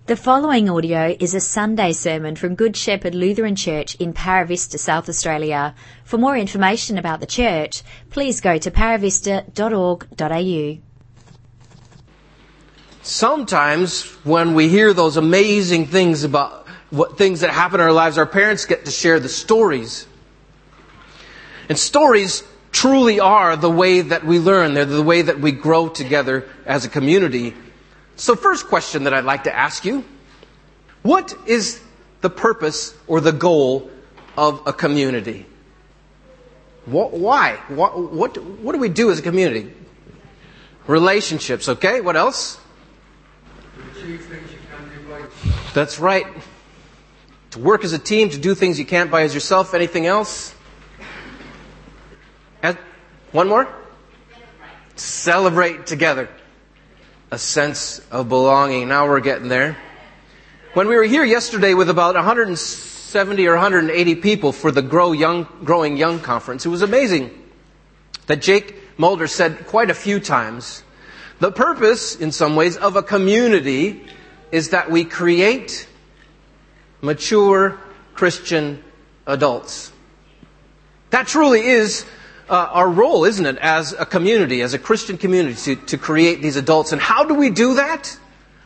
The following audio is a Sunday sermon from Good Shepherd Lutheran Church in Paravista, South Australia. For more information about the church, please go to paravista.org.au. Sometimes when we hear those amazing things about things that happen in our lives, our parents get to share the stories. And stories truly are the way that we learn. They're the way that we grow together as a community. So first question that I'd like to ask you, what is the purpose or the goal of a community? Why? What do we do as a community? Relationships, okay? What else? To achieve things you can't do by yourself. That's right. To work as a team, to do things you can't by as yourself. Anything else? One more? Celebrate together. A sense of belonging. Now we're getting there. When we were here yesterday with about 170 or 180 people for the Growing Young Conference, it was amazing that Jake Mulder said quite a few times, the purpose, in some ways, of a community is that we create mature Christian adults. That truly is our role, isn't it, as a community, as a Christian community, to create these adults. And how do we do that?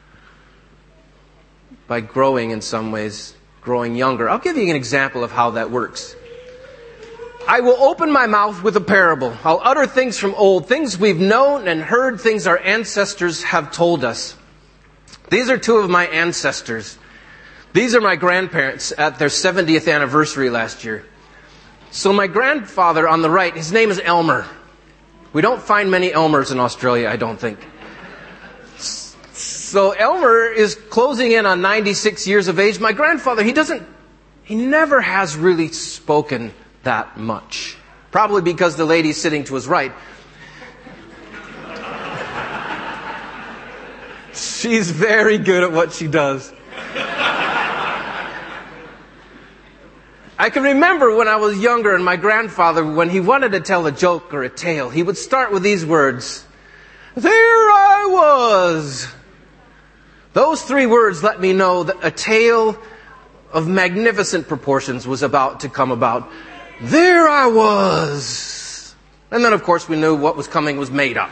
By growing, in some ways, growing younger. I'll give you an example of how that works. I will open my mouth with a parable. I'll utter things from old, things we've known and heard, things our ancestors have told us. These are two of my ancestors. These are my grandparents at their 70th anniversary last year. So my grandfather on the right, his name is Elmer. We don't find many Elmers in Australia, I don't think. So Elmer is closing in on 96 years of age. My grandfather, he never has really spoken that much. Probably because the lady sitting to his right, she's very good at what she does. I can remember when I was younger and my grandfather, when he wanted to tell a joke or a tale, he would start with these words. There I was. Those three words let me know that a tale of magnificent proportions was about to come about. There I was. And then, of course, we knew what was coming was made up.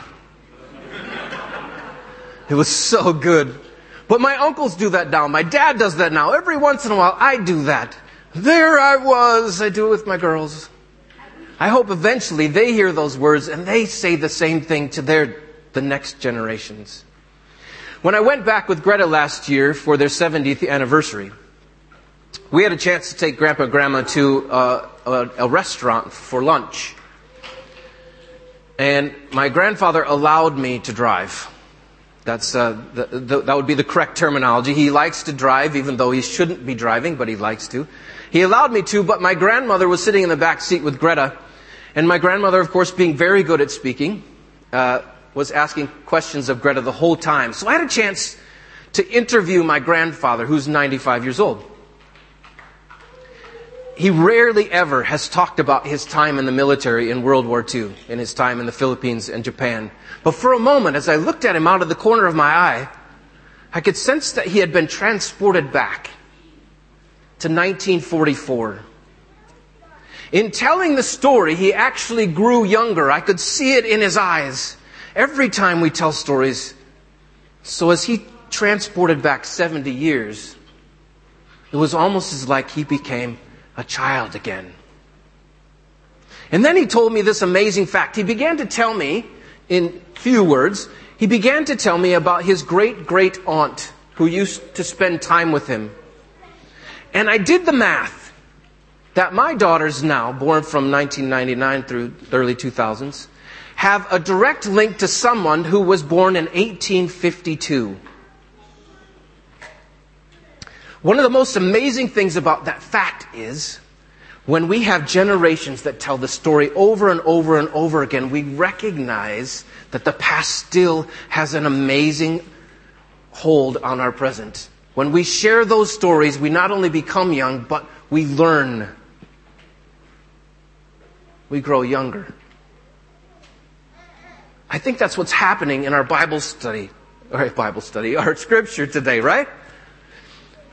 It was so good. But my uncles do that now. My dad does that now. Every once in a while, I do that. There I was. I do it with my girls. I hope eventually they hear those words and they say the same thing to the next generations. When I went back with Greta last year for their 70th anniversary, we had a chance to take Grandpa and Grandma to a restaurant for lunch. And my grandfather allowed me to drive. That would be the correct terminology. He likes to drive, even though he shouldn't be driving, but he likes to. He allowed me to, but my grandmother was sitting in the back seat with Greta. And my grandmother, of course, being very good at speaking, was asking questions of Greta the whole time. So I had a chance to interview my grandfather, who's 95 years old. He rarely ever has talked about his time in the military in World War II, in his time in the Philippines and Japan. But for a moment, as I looked at him out of the corner of my eye, I could sense that he had been transported back to 1944. In telling the story, he actually grew younger. I could see it in his eyes every time we tell stories. So as he transported back 70 years, it was almost as like he became a child again. And then he told me this amazing fact. He began to tell me, in few words, he began to tell me about his great-great-aunt who used to spend time with him. And I did the math that my daughters now, born from 1999 through the early 2000s, have a direct link to someone who was born in 1852. One of the most amazing things about that fact is when we have generations that tell the story over and over and over again, we recognize that the past still has an amazing hold on our present. When we share those stories, we not only become young, but we learn. We grow younger. I think that's what's happening in our Bible study, our scripture today, right?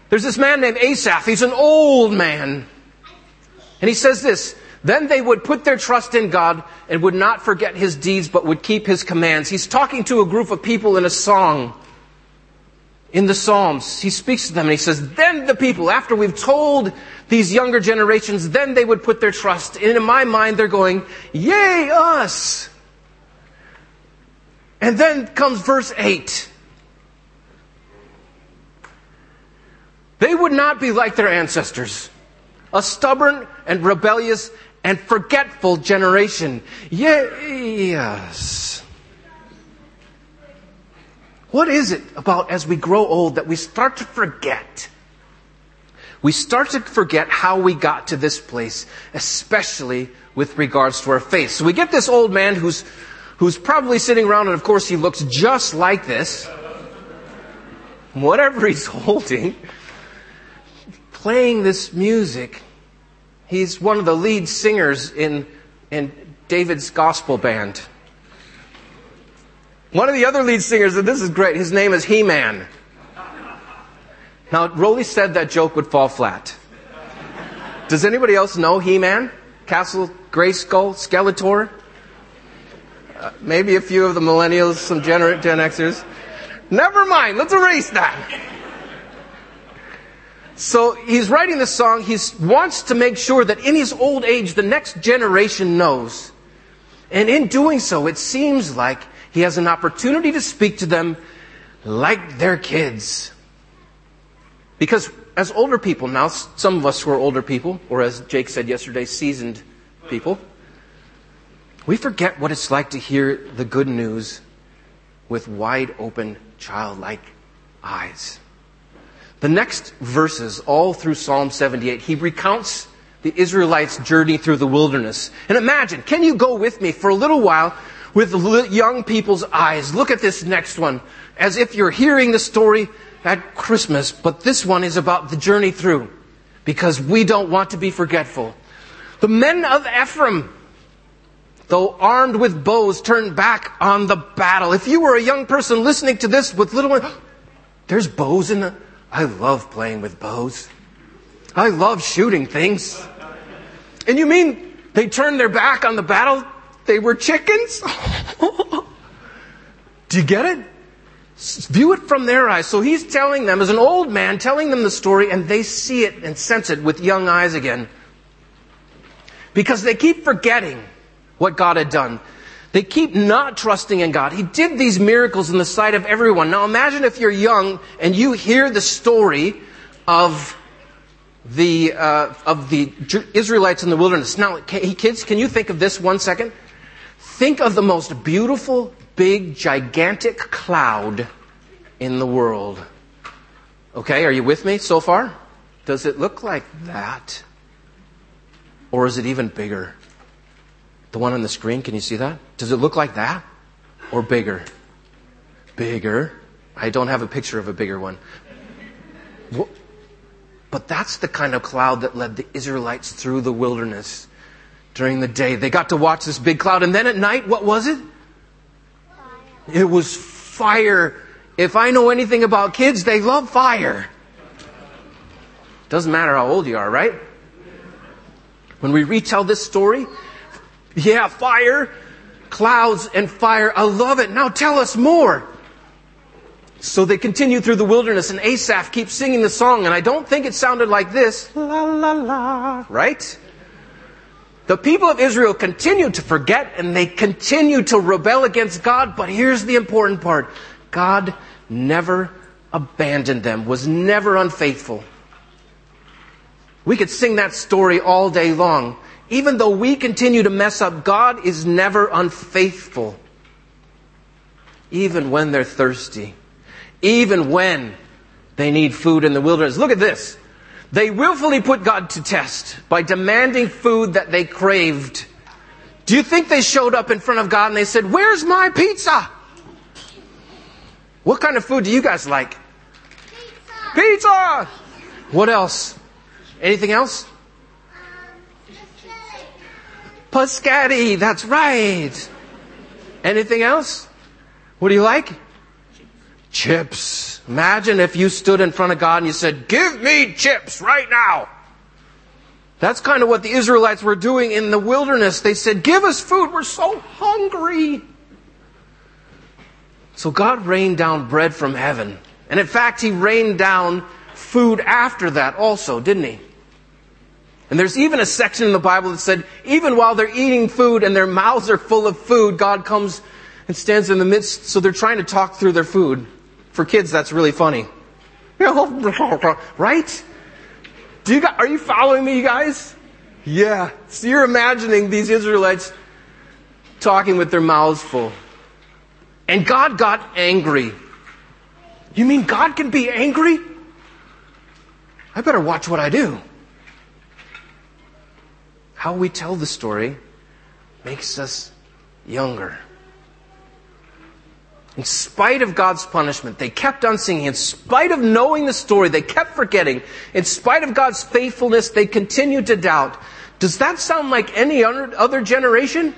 There's this man named Asaph. He's an old man. And he says this, then they would put their trust in God and would not forget His deeds, but would keep His commands. He's talking to a group of people in a song. In the Psalms, he speaks to them and he says, then the people, after we've told these younger generations, then they would put their trust. And in my mind, they're going, yay, us. And then comes verse 8. They would not be like their ancestors, a stubborn and rebellious and forgetful generation. Yes. What is it about as we grow old that we start to forget? We start to forget how we got to this place, especially with regards to our faith. So we get this old man who's probably sitting around, and of course he looks just like this. Whatever he's holding, playing this music. He's one of the lead singers in David's gospel band. One of the other lead singers, and this is great, his name is He-Man. Now, Rolly said that joke would fall flat. Does anybody else know He-Man? Castle Grayskull, Skeletor? Maybe a few of the millennials, some Gen Xers. Never mind, let's erase that. So he's writing this song. He wants to make sure that in his old age, the next generation knows. And in doing so, it seems like he has an opportunity to speak to them like their kids. Because as older people now, some of us who are older people, or as Jake said yesterday, seasoned people, we forget what it's like to hear the good news with wide open, childlike eyes. The next verses, all through Psalm 78, he recounts the Israelites' journey through the wilderness. And imagine, can you go with me for a little while with young people's eyes? Look at this next one, as if you're hearing the story at Christmas, but this one is about the journey through, because we don't want to be forgetful. The men of Ephraim, though armed with bows, turned back on the battle. If you were a young person listening to this with little ones, there's bows in the... I love playing with bows. I love shooting things. And you mean they turned their back on the battle? They were chickens? Do you get it? View it from their eyes. So he's telling them, as an old man, telling them the story, and they see it and sense it with young eyes again. Because they keep forgetting what God had done. They keep not trusting in God. He did these miracles in the sight of everyone. Now imagine if you're young and you hear the story of the Israelites in the wilderness. Now, kids, can you think of this 1 second? Think of the most beautiful, big, gigantic cloud in the world. Okay, are you with me so far? Does it look like that? Or is it even bigger? The one on the screen, can you see that? Does it look like that? Or bigger? Bigger. I don't have a picture of a bigger one. But that's the kind of cloud that led the Israelites through the wilderness during the day. They got to watch this big cloud. And then at night, what was it? Fire. It was fire. If I know anything about kids, they love fire. Doesn't matter how old you are, right? When we retell this story, yeah, fire, clouds and fire. I love it. Now tell us more. So they continue through the wilderness, and Asaph keeps singing the song, and I don't think it sounded like this. La, la, la. Right? The people of Israel continue to forget, and they continue to rebel against God, but here's the important part. God never abandoned them, was never unfaithful. We could sing that story all day long. Even though we continue to mess up, God is never unfaithful. Even when they're thirsty. Even when they need food in the wilderness. Look at this. They willfully put God to test by demanding food that they craved. Do you think they showed up in front of God and they said, "Where's my pizza?" What kind of food do you guys like? Pizza! What else? Anything else? Pescati, that's right. Anything else? What do you like? Chips. Imagine if you stood in front of God and you said, "Give me chips right now." That's kind of what the Israelites were doing in the wilderness. They said, "Give us food. We're so hungry." So God rained down bread from heaven. And in fact, He rained down food after that also, didn't He? And there's even a section in the Bible that said, even while they're eating food and their mouths are full of food, God comes and stands in the midst. So they're trying to talk through their food. For kids, that's really funny. Right? Are you following me, you guys? Yeah. So you're imagining these Israelites talking with their mouths full. And God got angry. You mean God can be angry? I better watch what I do. How we tell the story makes us younger. In spite of God's punishment, they kept on singing. In spite of knowing the story, they kept forgetting. In spite of God's faithfulness, they continued to doubt. Does that sound like any other generation?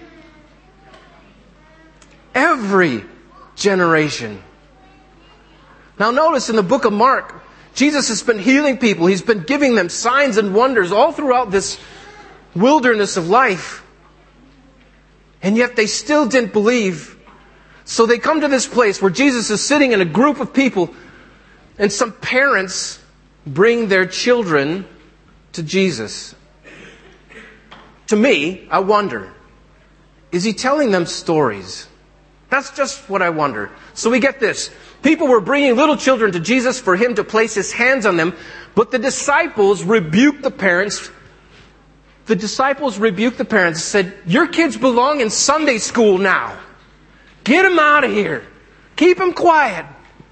Every generation. Now notice in the book of Mark, Jesus has been healing people. He's been giving them signs and wonders all throughout this wilderness of life. And yet they still didn't believe. So they come to this place where Jesus is sitting in a group of people, and some parents bring their children to Jesus. To me, I wonder, is He telling them stories? That's just what I wonder. So we get this. People were bringing little children to Jesus for Him to place His hands on them, but the disciples rebuked the parents. The disciples rebuked the parents and said, "Your kids belong in Sunday school now. Get them out of here. Keep them quiet.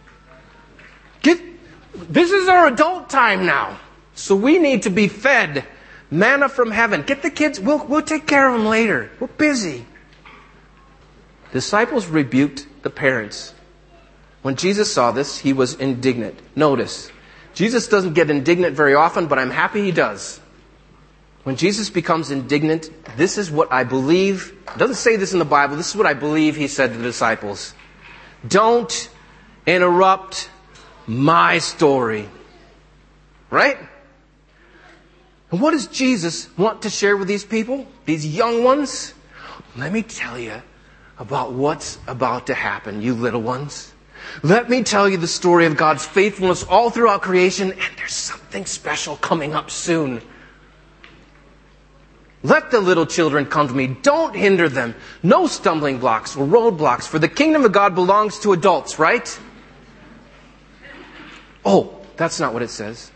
This is our adult time now. So we need to be fed manna from heaven. Get the kids. We'll take care of them later. We're busy." Disciples rebuked the parents. When Jesus saw this, He was indignant. Notice, Jesus doesn't get indignant very often, but I'm happy He does. When Jesus becomes indignant, this is what I believe. It doesn't say this in the Bible. This is what I believe He said to the disciples. Don't interrupt my story. Right? And what does Jesus want to share with these people? These young ones? Let me tell you about what's about to happen, you little ones. Let me tell you the story of God's faithfulness all throughout creation, and there's something special coming up soon. Let the little children come to me. Don't hinder them. No stumbling blocks or roadblocks, for the kingdom of God belongs to adults, right? Oh, that's not what it says.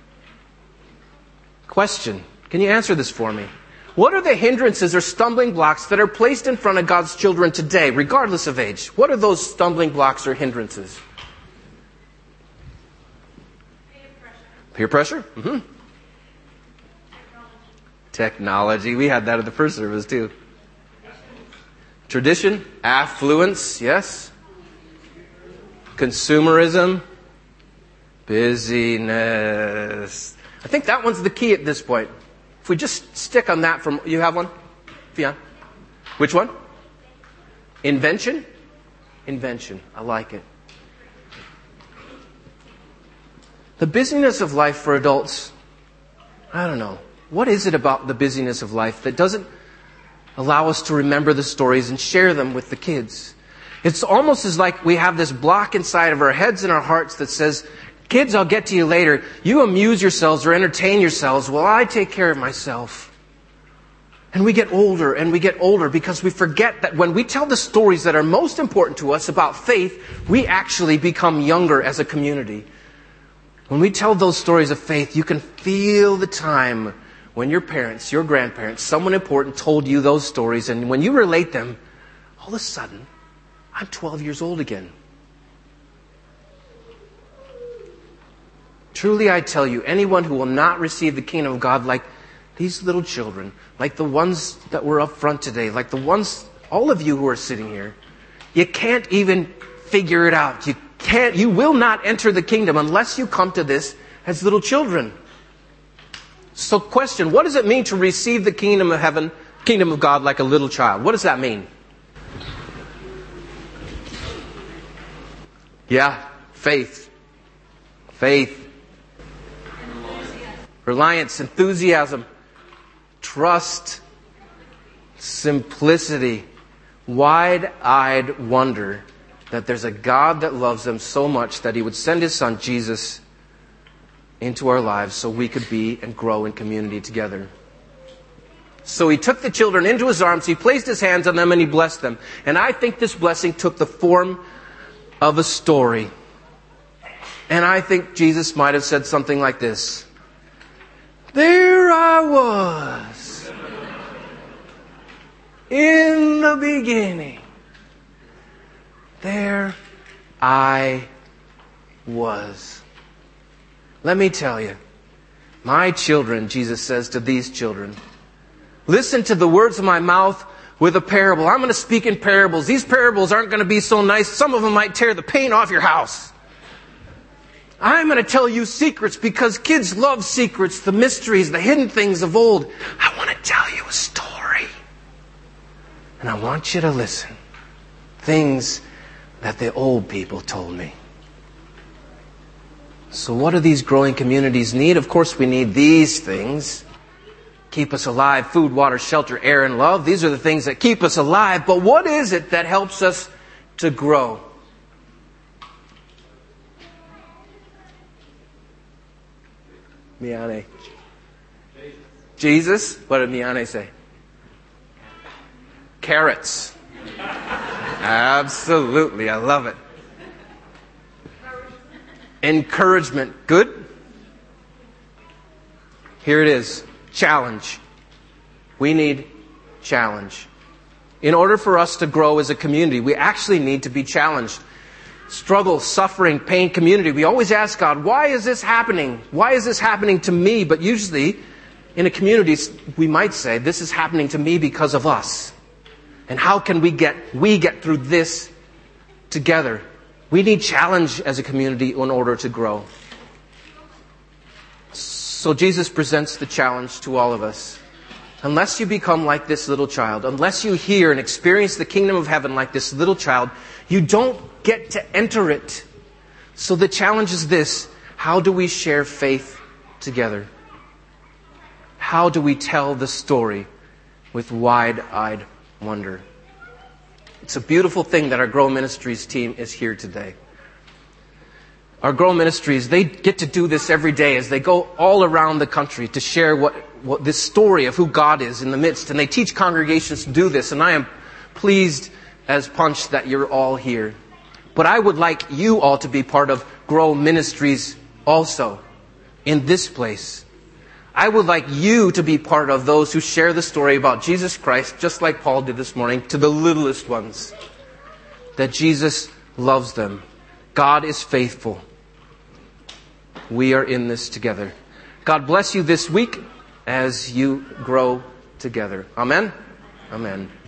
Question. Can you answer this for me? What are the hindrances or stumbling blocks that are placed in front of God's children today, regardless of age? What are those stumbling blocks or hindrances? Peer pressure? Mm-hmm. Technology. We had that at the first service too. Tradition. Affluence. Yes. Consumerism. Busyness. I think that one's the key at this point. If we just stick on that from... You have one? Fionn? Which one? Invention? Invention. I like it. The busyness of life for adults, I don't know. What is it about the busyness of life that doesn't allow us to remember the stories and share them with the kids? It's almost as like we have this block inside of our heads and our hearts that says, "Kids, I'll get to you later. You amuse yourselves or entertain yourselves while I take care of myself." And we get older and we get older because we forget that when we tell the stories that are most important to us about faith, we actually become younger as a community. When we tell those stories of faith, you can feel the time when your parents, your grandparents, someone important told you those stories, and when you relate them, all of a sudden, I'm 12 years old again. Truly I tell you, anyone who will not receive the kingdom of God like these little children, like the ones that were up front today, like the ones, all of you who are sitting here, you can't even figure it out. You will not enter the kingdom unless you come to this as little children. So question, what does it mean to receive the kingdom of heaven, kingdom of God like a little child? What does that mean? Yeah, Faith. Faith. Reliance, enthusiasm, trust, simplicity, wide-eyed wonder that there's a God that loves them so much that He would send His Son, Jesus, into our lives so we could be and grow in community together. So He took the children into His arms, He placed His hands on them, and He blessed them. And I think this blessing took the form of a story. And I think Jesus might have said something like this: there I was in the beginning. There I was. Let me tell you, my children, Jesus says to these children, listen to the words of my mouth with a parable. I'm going to speak in parables. These parables aren't going to be so nice. Some of them might tear the paint off your house. I'm going to tell you secrets because kids love secrets, the mysteries, the hidden things of old. I want to tell you a story. And I want you to listen. Things that the old people told me. So what do these growing communities need? Of course we need these things. Keep us alive: food, water, shelter, air, and love. These are the things that keep us alive. But what is it that helps us to grow? Miane. Jesus? What did Miane say? Carrots. Absolutely. I love it. Encouragement. Good? Here it is. Challenge. We need challenge. In order for us to grow as a community, we actually need to be challenged. Struggle, suffering, pain, community. We always ask God, why is this happening? Why is this happening to me? But usually, in a community, we might say, this is happening to me because of us. And how can we get through this together? We need challenge as a community in order to grow. So Jesus presents the challenge to all of us. Unless you become like this little child, unless you hear and experience the kingdom of heaven like this little child, you don't get to enter it. So the challenge is this: how do we share faith together? How do we tell the story with wide-eyed wonder? It's a beautiful thing that our Grow Ministries team is here today. Our Grow Ministries, they get to do this every day as they go all around the country to share what this story of who God is in the midst. And they teach congregations to do this. And I am pleased as punch that you're all here. But I would like you all to be part of Grow Ministries also in this place. I would like you to be part of those who share the story about Jesus Christ, just like Paul did this morning, to the littlest ones. That Jesus loves them. God is faithful. We are in this together. God bless you this week as you grow together. Amen? Amen.